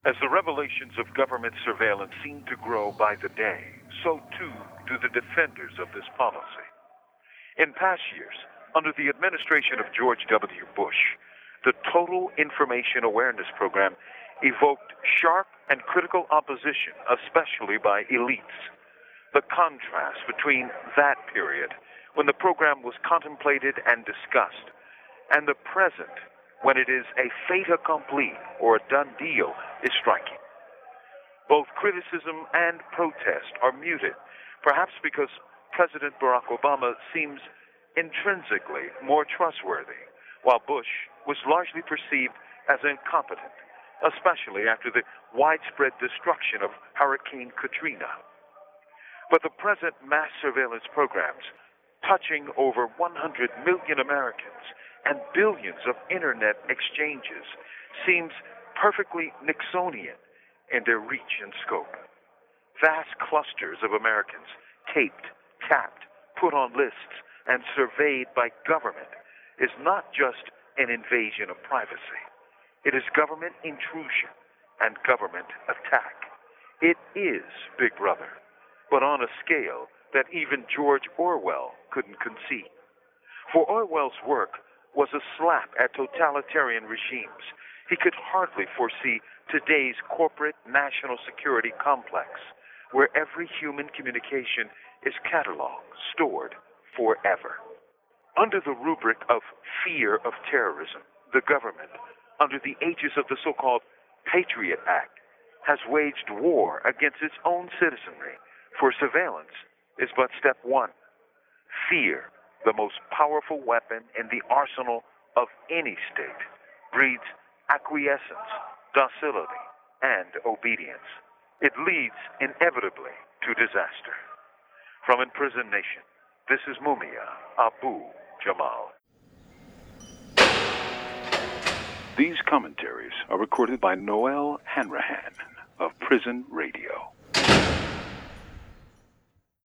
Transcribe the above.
As the revelations of government surveillance seem to grow by the day, so too do the defenders of this policy. In past years, under the administration of George W. Bush, the Total Information Awareness Program evoked sharp and critical opposition, especially by elites. The contrast between that period, when the program was contemplated and discussed, and the present, when it is a fait accompli or a done deal, is striking. Both criticism and protest are muted, perhaps because President Barack Obama seems intrinsically more trustworthy, while Bush was largely perceived as incompetent, especially after the widespread destruction of Hurricane Katrina. But the present mass surveillance programs, touching over 100 million Americans and billions of internet exchanges, seems perfectly Nixonian in their reach and scope. Vast clusters of Americans taped, tapped, put on lists, and surveyed by government is not just an invasion of privacy. It is government intrusion and government attack. It is Big Brother, but on a scale that even George Orwell couldn't conceive. For Orwell's work was a slap at totalitarian regimes. He could hardly foresee today's corporate national security complex, where every human communication is cataloged, stored forever. Under the rubric of fear of terrorism, the government, under the aegis of the so-called Patriot Act, has waged war against its own citizenry, for surveillance is but step one. Fear, the most powerful weapon in the arsenal of any state, breeds acquiescence, docility, and obedience. It leads inevitably to disaster. From Imprisoned Nation, this is Mumia Abu Jamal. These commentaries are recorded by Noel Hanrahan of Prison Radio.